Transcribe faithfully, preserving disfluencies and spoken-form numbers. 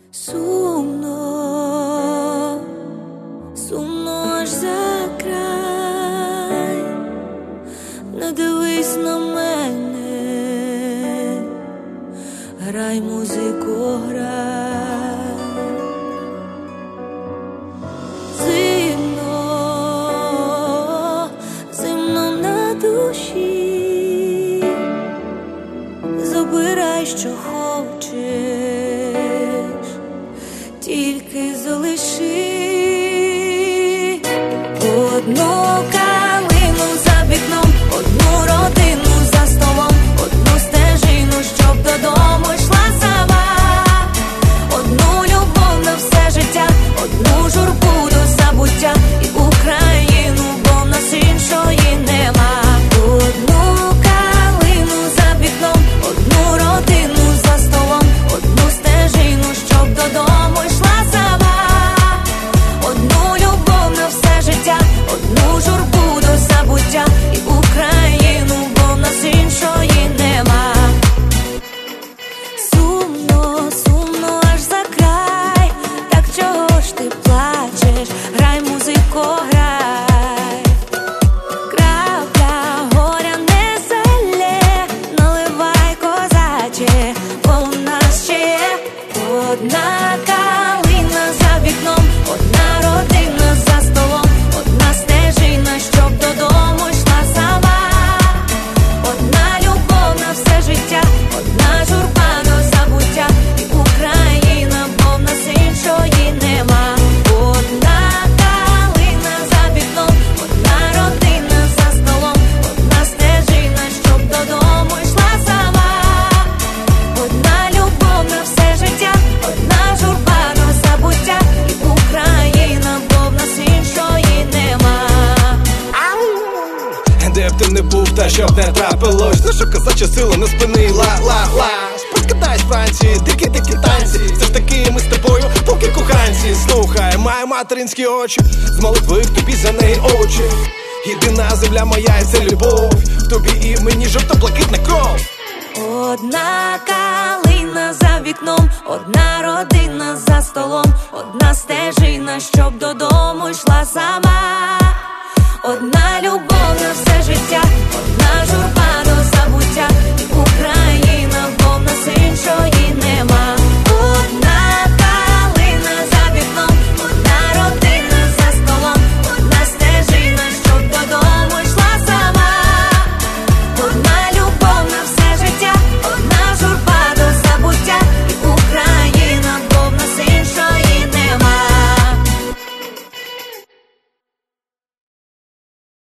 Сумно, сумно аж за край, не дивись на мене, грай, музико, грай. Зимно, зимно на душі, забирай, що хочеш, тільки залиши одну калину за вікном, одну родину за столом, одну стежину, щоб додому йшла сама, одну любов на все життя, одну журбу до забуття і Україну, бо в нас іншої нема. Одну калину за вікном, одну родину за столом, одну стежину, щоб додому йшла сама, одну любов на все життя, одну журбу до забуття і Україну, бо в нас іншої нема. Сумно, сумно аж за край, так чого ж ти плачеш? Грай, музико, грай. Крапля горя не залє, наливай, козаче, бо в нас ще є одна калина за вікном, одна родина за столом, одна стежина, щоб додому йшла сама, одна любов на все життя, одна журба до забуття і Україна, бо в нас іншої нема. Одна калина за вікном, одна родина за столом, одна стежина, щоб додому йшла сама, одна любов на все життя, одна журба до забуття і Україна, бо в нас іншої нема. Де б ти не був, та щоб не трапилось, наша козача сила не спини, ла-ла-ла. Прокидай з Франції, дикі-дикі танці, все ж таки ми з тобою поки коханці. Слухай, маю материнські очі, з молитви в тобі за неї очі. Єдина земля моя і це любов, в тобі і мені жовто-блакитна кров. Одна калина за вікном, одна родина за столом, одна стежина, щоб додому йшла сама, одна любов на все життя, одна журба до забуття і Україна, бо в нас іншої нема.